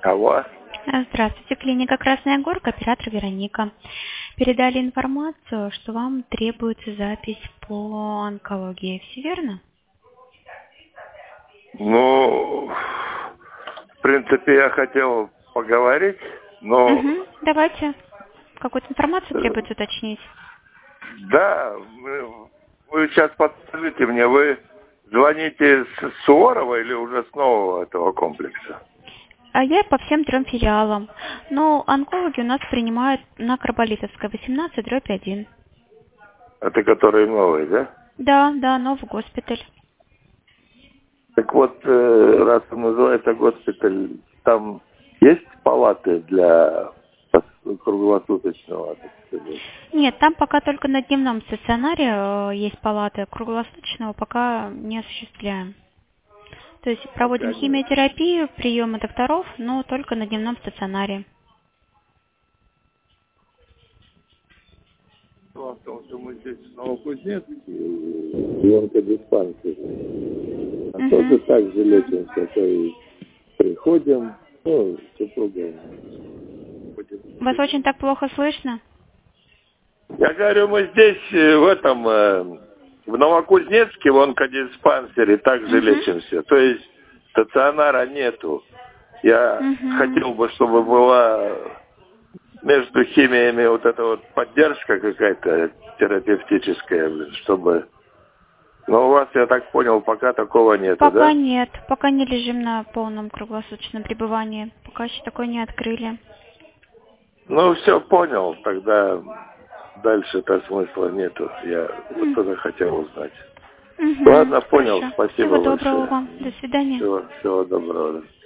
Алло. Здравствуйте, клиника «Красная Горка», оператор Вероника. Передали информацию, что вам требуется запись по онкологии. Все верно? Ну, в принципе, я хотел поговорить, но... Давайте. Какую-то информацию требуется уточнить. Да, вы сейчас подскажите мне, вы звоните с Суворова или уже с нового этого комплекса? А я по всем 3 филиалам. Но онкологи у нас принимают на Карболитовской, 18/1. Это который новый, да? Да, новый госпиталь. Так вот, раз он называется госпиталь, там есть палаты для круглосуточного, так сказать? Нет, там пока только на дневном стационаре есть палаты, круглосуточного пока не осуществляем. То есть проводим Пока нет. химиотерапию, приемы докторов, но только на дневном стационаре. Дело в том, что мы здесь в Новокузнецке, в онкодиспансере. А тоже так же лечимся, то есть приходим, ну, супруга. Вас очень так плохо слышно? Я говорю, мы здесь, в этом, в Новокузнецке, в онкодиспансере также лечимся. То есть стационара нету. Я хотел бы, чтобы была между химиями вот эта вот поддержка какая-то терапевтическая, чтобы... Но у вас, я так понял, пока такого нету, Пока да? нет, пока не лежим на полном круглосуточном пребывании. Пока еще такое не открыли. Ну, все понял, тогда дальше-то смысла нету. Я вот это хотел узнать. Ладно, понял, Хорошо. спасибо Всего доброго большое. вам. До свидания. Всего доброго.